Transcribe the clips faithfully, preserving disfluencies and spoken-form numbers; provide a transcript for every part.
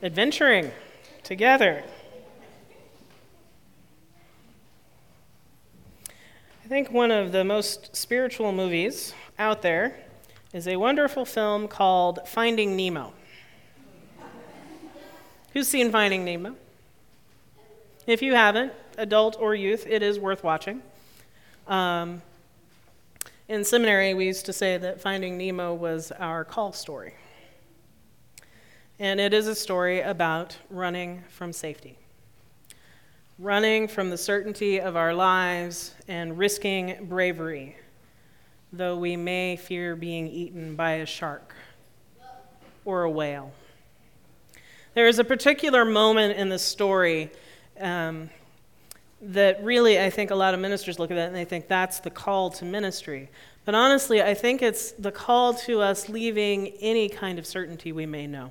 adventuring together. I think one of the most spiritual movies out there is a wonderful film called Finding Nemo. Who's seen Finding Nemo? If you haven't, adult or youth, it is worth watching. Um, in seminary, we used to say that Finding Nemo was our call story. And it is a story about running from safety. Running from the certainty of our lives and risking bravery, though we may fear being eaten by a shark or a whale. There is a particular moment in the story um, that really, I think a lot of ministers look at that and they think that's the call to ministry. But honestly, I think it's the call to us leaving any kind of certainty we may know.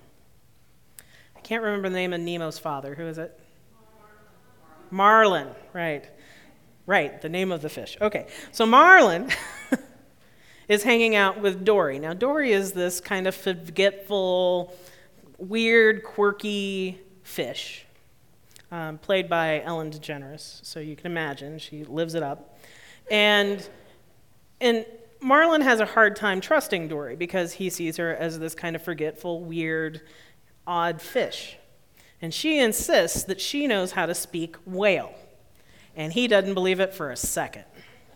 I can't remember the name of Nemo's father. Who is it? Marlin, right. Right, the name of the fish. Okay, so Marlin is hanging out with Dory. Now, Dory is this kind of forgetful, weird, quirky fish, um, played by Ellen DeGeneres. So you can imagine, she lives it up. And, and Marlin has a hard time trusting Dory because he sees her as this kind of forgetful, weird, odd fish. And she insists that she knows how to speak whale. And he doesn't believe it for a second.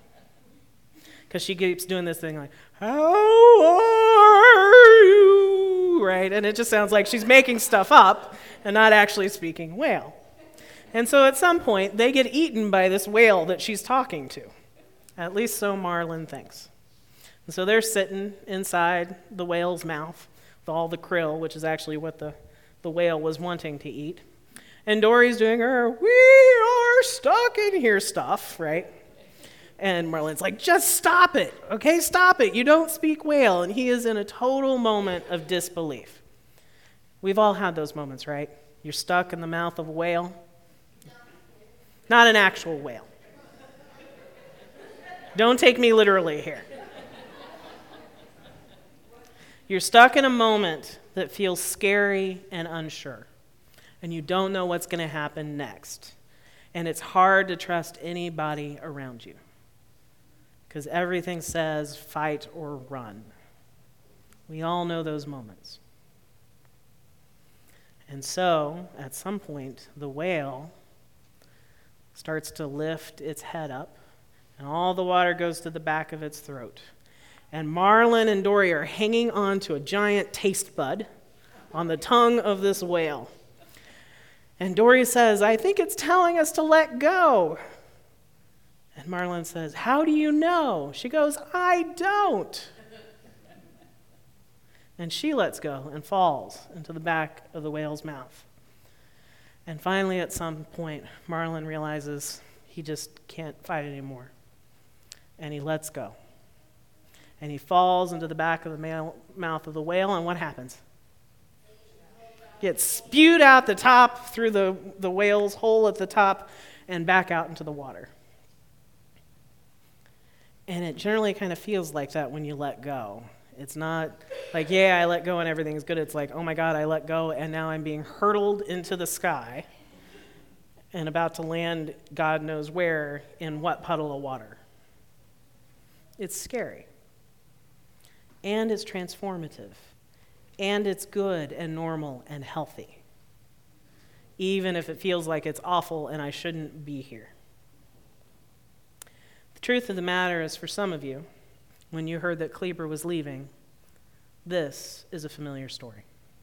Because she keeps doing this thing like, how are you? Right? And it just sounds like she's making stuff up and not actually speaking whale. And so at some point, they get eaten by this whale that she's talking to. At least so Marlin thinks. And so they're sitting inside the whale's mouth with all the krill, which is actually what the the whale was wanting to eat. And Dory's doing her, we are stuck in here stuff, right? And Marlin's like, just stop it, okay? Stop it. You don't speak whale. And he is in a total moment of disbelief. We've all had those moments, right? You're stuck in the mouth of a whale. Not an actual whale. Don't take me literally here. You're stuck in a moment that feels scary and unsure, and you don't know what's going to happen next. And it's hard to trust anybody around you because everything says fight or run. We all know those moments. And so, at some point, the whale starts to lift its head up, and all the water goes to the back of its throat. And Marlin and Dory are hanging on to a giant taste bud on the tongue of this whale. And Dory says, I think it's telling us to let go. And Marlin says, how do you know? She goes, I don't. And she lets go and falls into the back of the whale's mouth. And finally, at some point, Marlin realizes he just can't fight anymore. And he lets go. And he falls into the back of the male, mouth of the whale, and what happens? Gets spewed out the top through the, the whale's hole at the top and back out into the water. And it generally kind of feels like that when you let go. It's not like, yeah, I let go and everything's good. It's like, oh my God, I let go, and now I'm being hurtled into the sky and about to land God knows where in what puddle of water. It's scary. And it's transformative. And it's good and normal and healthy. Even if it feels like it's awful and I shouldn't be here. The truth of the matter is, for some of you, when you heard that Kleber was leaving, this is a familiar story.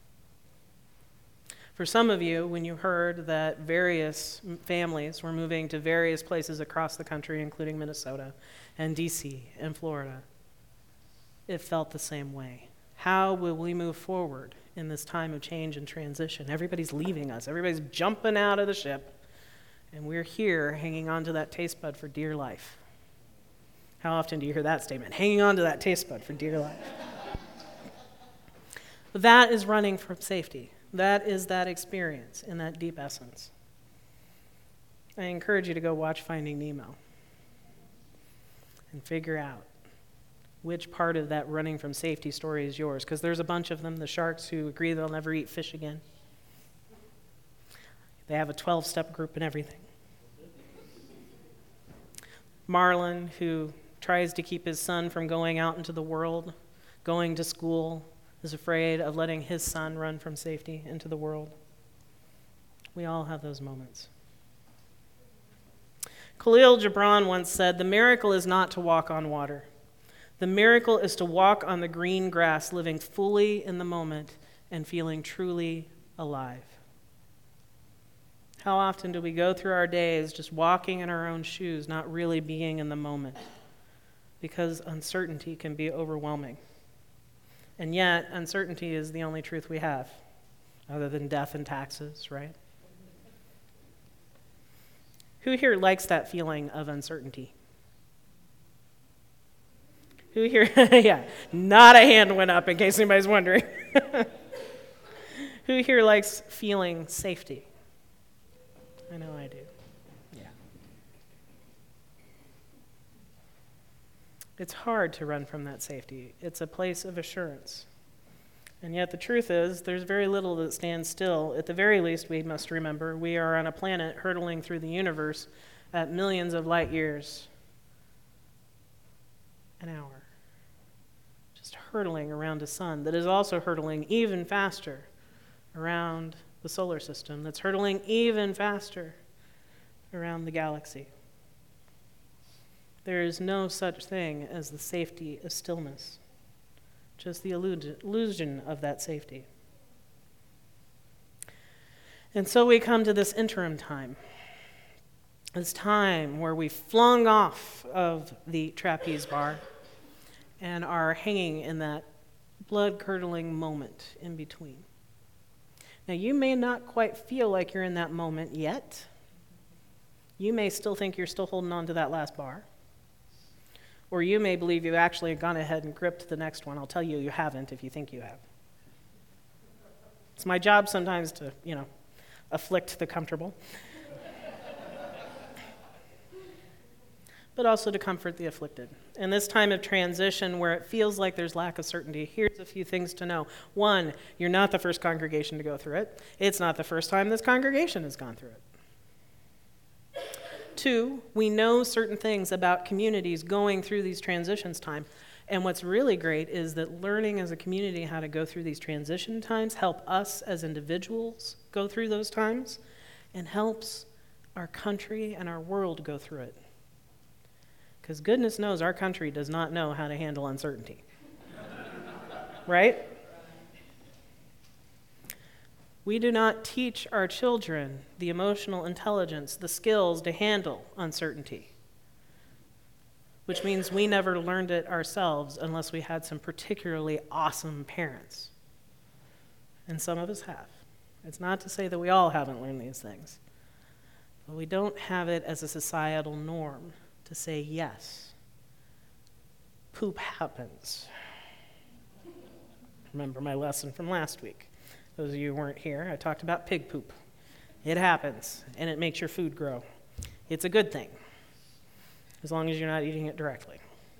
For some of you, when you heard that various families were moving to various places across the country, including Minnesota and D C and Florida, it felt the same way. How will we move forward in this time of change and transition? Everybody's leaving us. Everybody's jumping out of the ship, and we're here hanging on to that taste bud for dear life. How often do you hear that statement? Hanging on to that taste bud for dear life. That is running from safety. That is that experience in that deep essence. I encourage you to go watch Finding Nemo and figure out which part of that running from safety story is yours, because there's a bunch of them. The sharks who agree they'll never eat fish again. They have a twelve-step group and everything. Marlon, who tries to keep his son from going out into the world, going to school, is afraid of letting his son run from safety into the world. We all have those moments. Khalil Gibran once said, "The miracle is not to walk on water. The miracle is to walk on the green grass, living fully in the moment and feeling truly alive." How often do we go through our days just walking in our own shoes, not really being in the moment? Because uncertainty can be overwhelming. And yet, uncertainty is the only truth we have, other than death and taxes, right? Who here likes that feeling of uncertainty? Who here, yeah, not a hand went up in case anybody's wondering. Who here likes feeling safety? I know I do, yeah. It's hard to run from that safety. It's a place of assurance. And yet the truth is, there's very little that stands still. At the very least, we must remember, we are on a planet hurtling through the universe at millions of light years an hour. Just hurtling around a sun that is also hurtling even faster around the solar system, that's hurtling even faster around the galaxy. There is no such thing as the safety of stillness, just the illusion of that safety. And so we come to this interim time, this time where we flung off of the trapeze bar and are hanging in that blood-curdling moment in between. Now, you may not quite feel like you're in that moment yet. You may still think you're still holding on to that last bar. Or you may believe you've actually gone ahead and gripped the next one. I'll tell you, you haven't if you think you have. It's my job sometimes to, you know, afflict the comfortable. But also to comfort the afflicted. In this time of transition where it feels like there's lack of certainty, here's a few things to know. One, you're not the first congregation to go through it. It's not the first time this congregation has gone through it. Two, we know certain things about communities going through these transitions time. And what's really great is that learning as a community how to go through these transition times help us as individuals go through those times and helps our country and our world go through it. Because goodness knows our country does not know how to handle uncertainty. Right? We do not teach our children the emotional intelligence, the skills to handle uncertainty, which means we never learned it ourselves unless we had some particularly awesome parents. And some of us have. It's not to say that we all haven't learned these things, but we don't have it as a societal norm to say yes. Poop happens. Remember my lesson from last week. Those of you who weren't here, I talked about pig poop. It happens, and it makes your food grow. It's a good thing, as long as you're not eating it directly.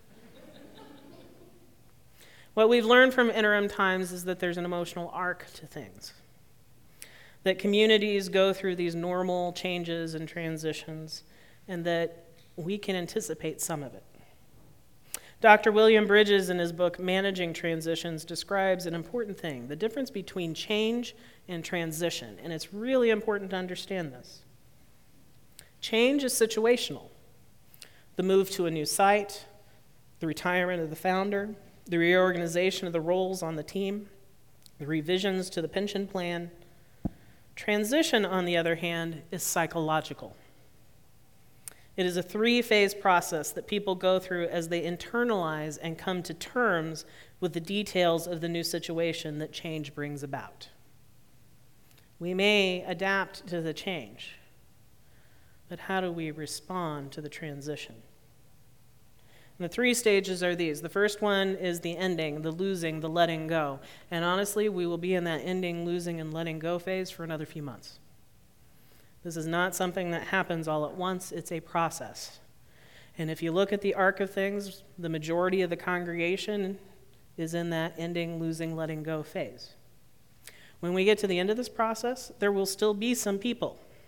What we've learned from interim times is that there's an emotional arc to things, that communities go through these normal changes and transitions, and that we can anticipate some of it. Doctor William Bridges, in his book Managing Transitions, describes an important thing, the difference between change and transition, and it's really important to understand this. Change is situational. The move to a new site, the retirement of the founder, the reorganization of the roles on the team, the revisions to the pension plan. Transition, on the other hand, is psychological. It is a three-phase process that people go through as they internalize and come to terms with the details of the new situation that change brings about. We may adapt to the change, but how do we respond to the transition? And the three stages are these. The first one is the ending, the losing, the letting go. And honestly, we will be in that ending, losing, and letting go phase for another few months. This is not something that happens all at once. It's a process. And if you look at the arc of things, the majority of the congregation is in that ending, losing, letting go phase. When we get to the end of this process, there will still be some people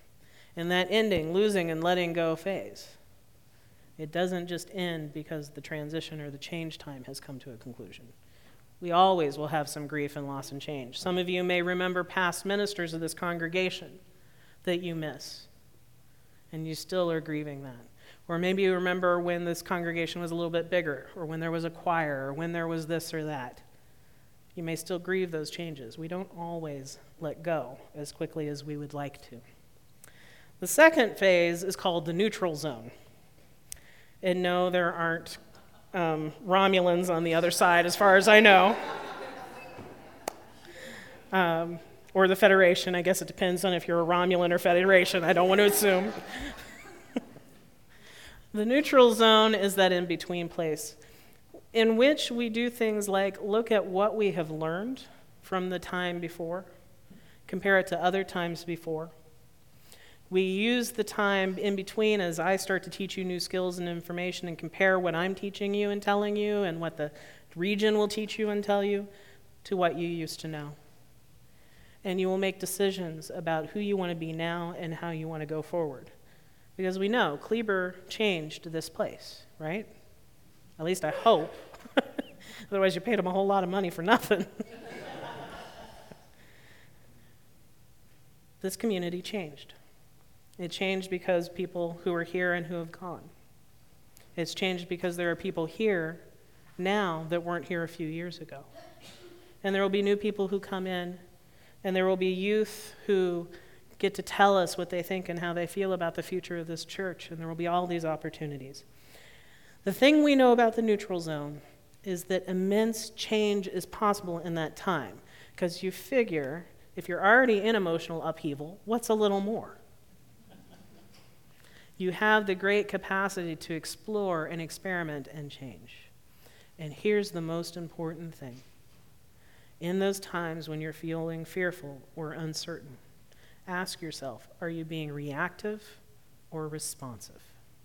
in that ending, losing, and letting go phase. It doesn't just end because the transition or the change time has come to a conclusion. We always will have some grief and loss and change. Some of you may remember past ministers of this congregation that you miss, and you still are grieving that. Or maybe you remember when this congregation was a little bit bigger, or when there was a choir, or when there was this or that. You may still grieve those changes. We don't always let go as quickly as we would like to. The second phase is called the neutral zone. And no, there aren't um, Romulans on the other side, as far as I know. Um, or the Federation. I guess it depends on if you're a Romulan or Federation. I don't want to assume. The neutral zone is that in-between place in which we do things like look at what we have learned from the time before, compare it to other times before. We use the time in between as I start to teach you new skills and information and compare what I'm teaching you and telling you and what the region will teach you and tell you to what you used to know. And you will make decisions about who you want to be now and how you want to go forward. Because we know Kleber changed this place, right? At least I hope. Otherwise you paid him a whole lot of money for nothing. This community changed. It changed because people who are here and who have gone. It's changed because there are people here now that weren't here a few years ago. And there will be new people who come in, and there will be youth who get to tell us what they think and how they feel about the future of this church, and there will be all these opportunities. The thing we know about the neutral zone is that immense change is possible in that time, because you figure if you're already in emotional upheaval, what's a little more? You have the great capacity to explore and experiment and change. And here's the most important thing. In those times when you're feeling fearful or uncertain, ask yourself, are you being reactive or responsive?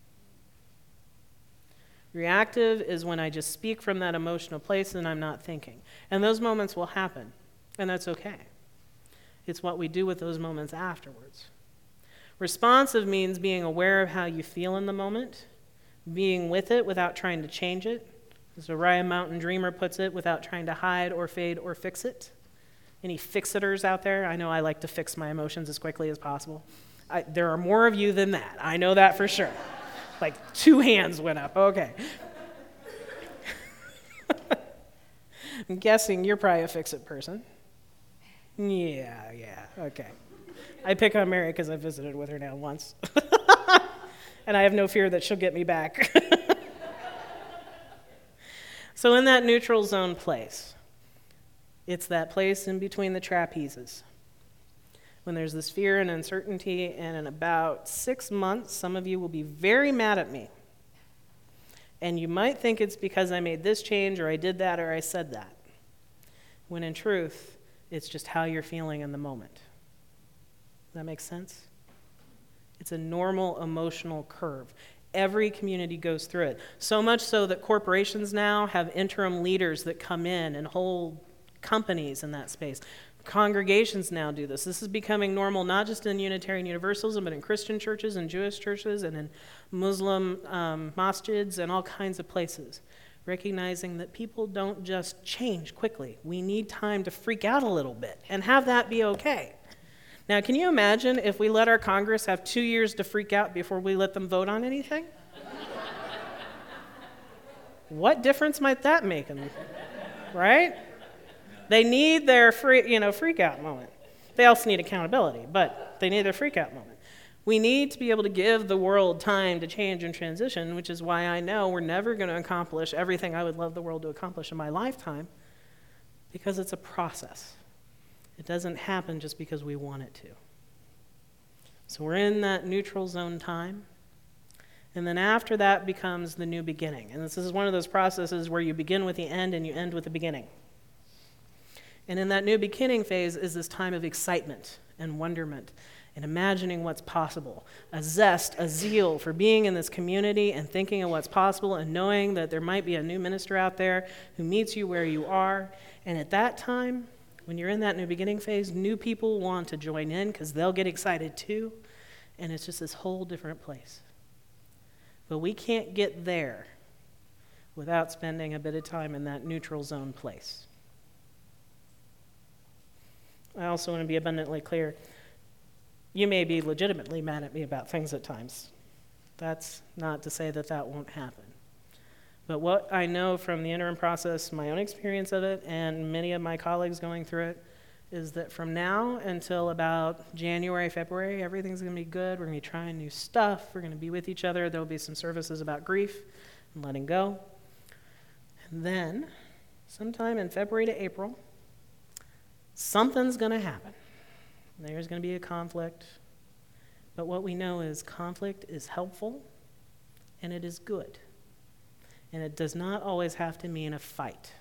Reactive is when I just speak from that emotional place and I'm not thinking. And those moments will happen, and that's okay. It's what we do with those moments afterwards. Responsive means being aware of how you feel in the moment, being with it without trying to change it. As Orion Mountain Dreamer puts it, without trying to hide or fade or fix it. Any fixiters out there? I know I like to fix my emotions as quickly as possible. I, there are more of you than that. I know that for sure. Like two hands went up. Okay. I'm guessing you're probably a fix-it person. Yeah, yeah, okay. I pick on Mary because I visited with her now once. And I have no fear that she'll get me back. So in that neutral zone place, it's that place in between the trapezes. When there's this fear and uncertainty, and in about six months, some of you will be very mad at me. And you might think it's because I made this change, or I did that, or I said that. When in truth, it's just how you're feeling in the moment. Does that make sense? It's a normal emotional curve. Every community goes through it. So much so that corporations now have interim leaders that come in and hold companies in that space. Congregations now do this. This is becoming normal, not just in Unitarian Universalism, but in Christian churches and Jewish churches and in Muslim um, masjids and all kinds of places. Recognizing that people don't just change quickly. We need time to freak out a little bit and have that be okay. Now, can you imagine if we let our Congress have two years to freak out before we let them vote on anything? What difference might that make? Right? They need their free, you know, freak out moment. They also need accountability, but they need their freak out moment. We need to be able to give the world time to change and transition, which is why I know we're never going to accomplish everything I would love the world to accomplish in my lifetime, because it's a process. It doesn't happen just because we want it to. So we're in that neutral zone time. And then after that becomes the new beginning. And this is one of those processes where you begin with the end and you end with the beginning. And in that new beginning phase is this time of excitement and wonderment and imagining what's possible. A zest, a zeal for being in this community and thinking of what's possible and knowing that there might be a new minister out there who meets you where you are. And at that time, when you're in that new beginning phase, new people want to join in because they'll get excited too. and it's just this whole different place. But we can't get there without spending a bit of time in that neutral zone place. I also want to be abundantly clear. You may be legitimately mad at me about things at times. That's not to say that that won't happen. But what I know from the interim process, my own experience of it, and many of my colleagues going through it, is that from now until about January, February, everything's going to be good. We're going to be trying new stuff. We're going to be with each other. There will be some services about grief and letting go. And then, sometime in February to April, something's going to happen. There's going to be a conflict. But what we know is conflict is helpful, and it is good. And it does not always have to mean a fight.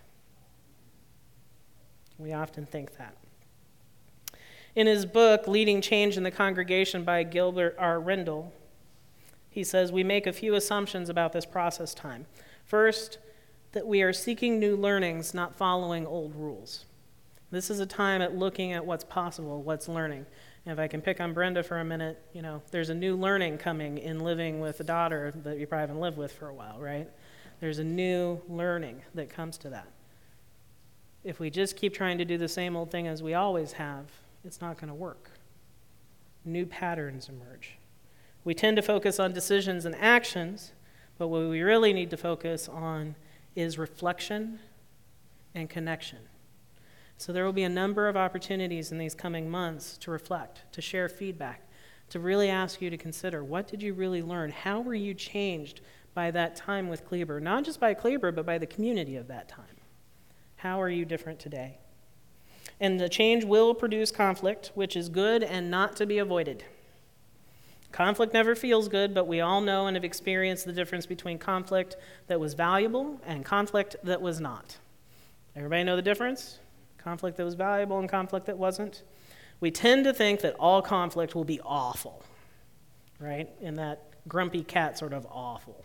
We often think that. In his book, Leading Change in the Congregation by Gilbert R. Rendell, he says, we make a few assumptions about this process time. First, that we are seeking new learnings, not following old rules. This is a time at looking at what's possible, what's learning. And if I can pick on Brenda for a minute, you know, there's a new learning coming in living with a daughter that you probably haven't lived with for a while, right? There's a new learning that comes to that. If we just keep trying to do the same old thing as we always have, it's not going to work. New patterns emerge. We tend to focus on decisions and actions, but what we really need to focus on is reflection and connection. So there will be a number of opportunities in these coming months to reflect, to share feedback, to really ask you to consider, what did you really learn? How were you changed by that time with Kleber? Not just by Kleber, but by the community of that time. How are you different today? And the change will produce conflict, which is good and not to be avoided. Conflict never feels good, but we all know and have experienced the difference between conflict that was valuable and conflict that was not. Everybody know the difference? Conflict that was valuable and conflict that wasn't. We tend to think that all conflict will be awful, right? In that grumpy cat sort of awful.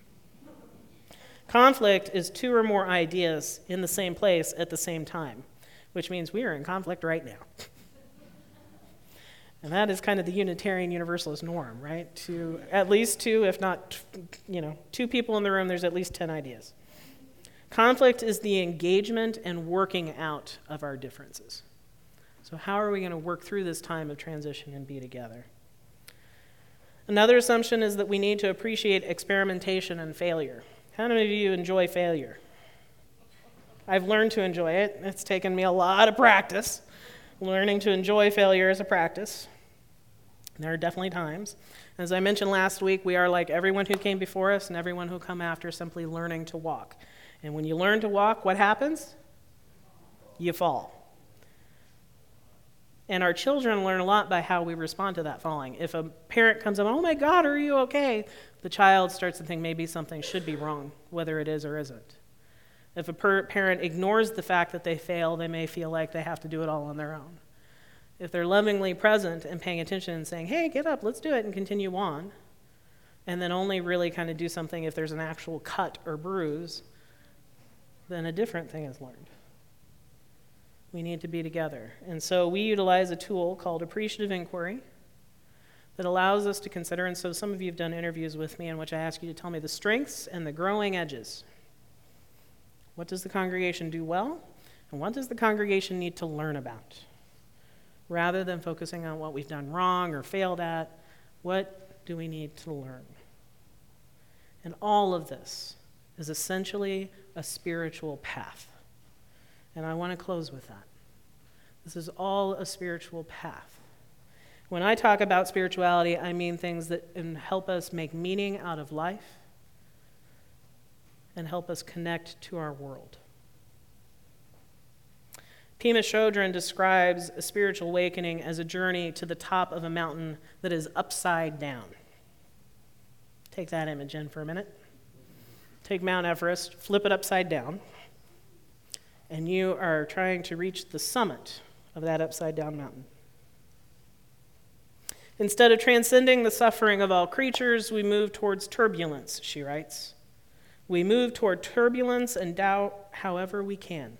Conflict is two or more ideas in the same place at the same time, which means we are in conflict right now. And that is kind of the Unitarian Universalist norm, right? To at least two, if not, you know, two people in the room, there's at least ten ideas. Conflict is the engagement and working out of our differences. So how are we going to work through this time of transition and be together? Another assumption is that we need to appreciate experimentation and failure. How many of you enjoy failure? I've learned to enjoy it. It's taken me a lot of practice. Learning to enjoy failure as a practice. There are definitely times. As I mentioned last week, we are like everyone who came before us and everyone who come after, simply learning to walk. And when you learn to walk, what happens? You fall. And our children learn a lot by how we respond to that falling. If a parent comes up, oh my God, are you okay? The child starts to think maybe something should be wrong, whether it is or isn't. If a per- parent ignores the fact that they fail, they may feel like they have to do it all on their own. If they're lovingly present and paying attention and saying, hey, get up, let's do it, and continue on, and then only really kind of do something if there's an actual cut or bruise, then a different thing is learned. We need to be together. And so we utilize a tool called appreciative inquiry that allows us to consider, and so some of you have done interviews with me in which I ask you to tell me the strengths and the growing edges. What does the congregation do well, and what does the congregation need to learn about? Rather than focusing on what we've done wrong or failed at, what do we need to learn? And all of this is essentially a spiritual path. And I want to close with that. This is all a spiritual path. When I talk about spirituality, I mean things that help us make meaning out of life and help us connect to our world. Pema Chodron describes a spiritual awakening as a journey to the top of a mountain that is upside down. Take that image in for a minute. Take Mount Everest, flip it upside down, and you are trying to reach the summit of that upside down mountain. Instead of transcending the suffering of all creatures, we move towards turbulence, she writes. We move toward turbulence and doubt however we can.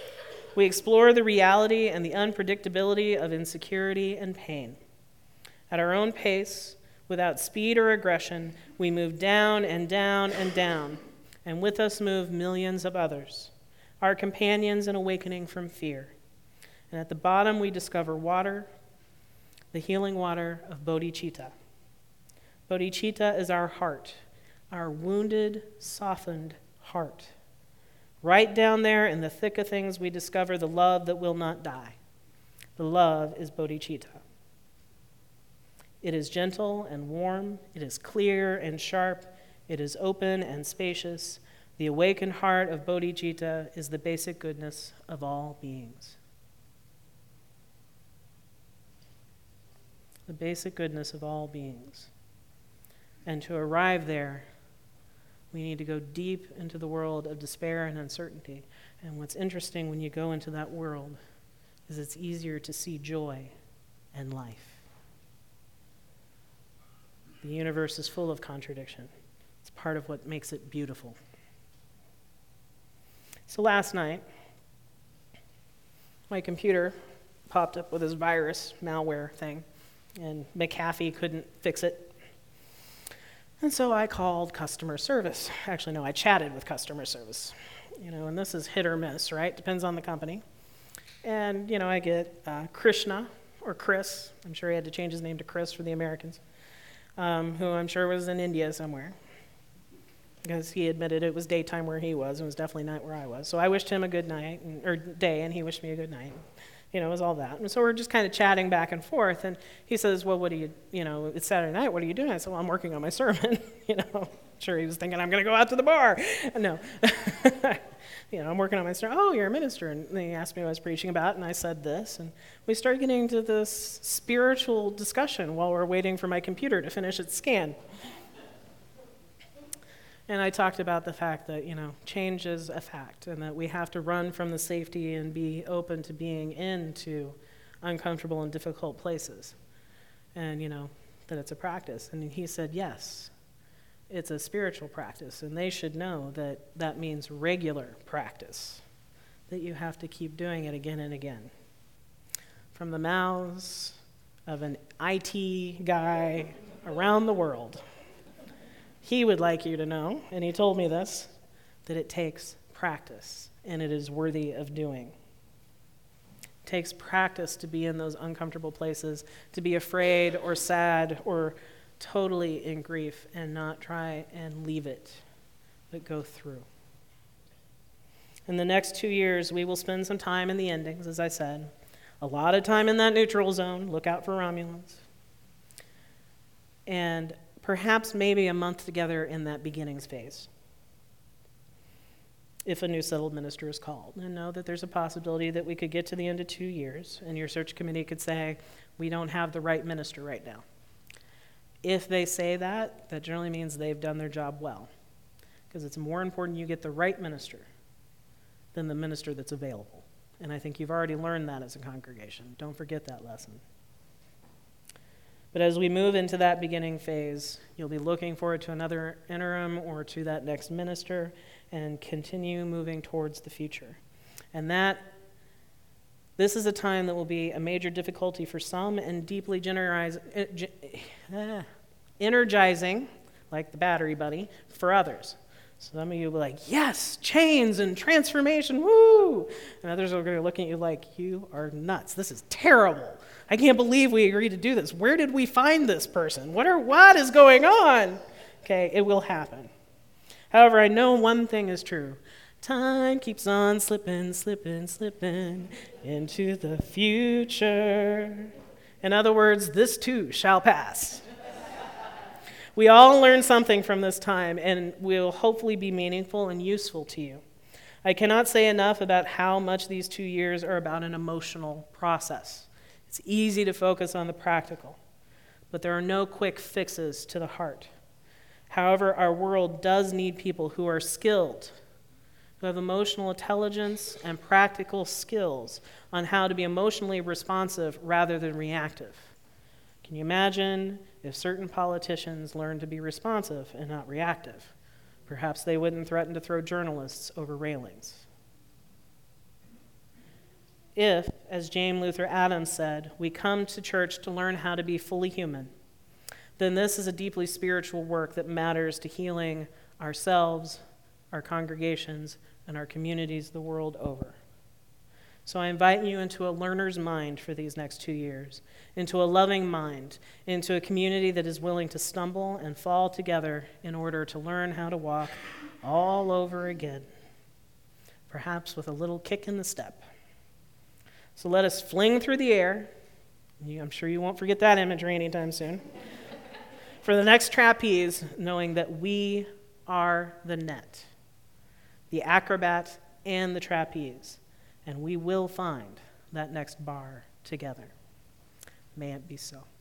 We explore the reality and the unpredictability of insecurity and pain. At our own pace, without speed or aggression, we move down and down and down, and with us move millions of others, our companions in awakening from fear. And at the bottom, we discover water, the healing water of bodhicitta. Bodhicitta is our heart, our wounded, softened heart. Right down there in the thick of things, we discover the love that will not die. The love is bodhicitta. It is gentle and warm. It is clear and sharp. It is open and spacious. The awakened heart of bodhicitta is the basic goodness of all beings. The basic goodness of all beings. And to arrive there, we need to go deep into the world of despair and uncertainty. And what's interesting when you go into that world is it's easier to see joy and life. The universe is full of contradiction. It's part of what makes it beautiful. So last night, my computer popped up with this virus malware thing, and McAfee couldn't fix it. And so I called customer service. Actually, no, I chatted with customer service. You know, and this is hit or miss, right? Depends on the company. And, you know, I get uh, Krishna, or Chris. I'm sure he had to change his name to Chris for the Americans, um, who I'm sure was in India somewhere, because he admitted it was daytime where he was, and it was definitely night where I was. So I wished him a good night, and, or day, and he wished me a good night. You know, it was all that. And so we're just kind of chatting back and forth, and he says, well, what do you, you know, it's Saturday night, what are you doing? I said, well, I'm working on my sermon. You know, sure he was thinking I'm going to go out to the bar. No. You know, I'm working on my sermon. Oh, you're a minister. And he asked me what I was preaching about, and I said this. And we started getting into this spiritual discussion while we're waiting for my computer to finish its scan. And I talked about the fact that, you know, change is a fact, and that we have to run from the safety and be open to being into uncomfortable and difficult places. And, you know, that it's a practice. And he said, yes, it's a spiritual practice, and they should know that that means regular practice, that you have to keep doing it again and again. From the mouths of an I T guy around the world. He would like you to know, and he told me this, that it takes practice, and it is worthy of doing. It takes practice to be in those uncomfortable places, to be afraid or sad or totally in grief and not try and leave it, but go through. In the next two years, we will spend some time in the endings, as I said. A lot of time in that neutral zone. Look out for Romulans. And perhaps maybe a month together in that beginnings phase, if a new settled minister is called. And know that there's a possibility that we could get to the end of two years, and your search committee could say, we don't have the right minister right now. If they say that, that generally means they've done their job well, because it's more important you get the right minister than the minister that's available. And I think you've already learned that as a congregation. Don't forget that lesson. But as we move into that beginning phase, you'll be looking forward to another interim or to that next minister and continue moving towards the future. And that, this is a time that will be a major difficulty for some and deeply generalize, uh, energizing, like the battery buddy, for others. Some of you will be like, yes, chains and transformation, woo! And others are going to look at you like, you are nuts. This is terrible. I can't believe we agreed to do this. Where did we find this person? What are what is going on? Okay, it will happen. However, I know one thing is true. Time keeps on slipping, slipping, slipping into the future. In other words, this too shall pass. We all learn something from this time, and will hopefully be meaningful and useful to you. I cannot say enough about how much these two years are about an emotional process. It's easy to focus on the practical, but there are no quick fixes to the heart. However, our world does need people who are skilled, who have emotional intelligence and practical skills on how to be emotionally responsive rather than reactive. Can you imagine if certain politicians learned to be responsive and not reactive? Perhaps they wouldn't threaten to throw journalists over railings. if, as James Luther Adams said, we come to church to learn how to be fully human, then this is a deeply spiritual work that matters to healing ourselves, our congregations, and our communities the world over. So I invite you into a learner's mind for these next two years, into a loving mind, into a community that is willing to stumble and fall together in order to learn how to walk all over again, perhaps with a little kick in the step. So let us fling through the air. I'm sure you won't forget that imagery anytime soon. For the next trapeze, knowing that we are the net, the acrobat and the trapeze, and we will find that next bar together. May it be so.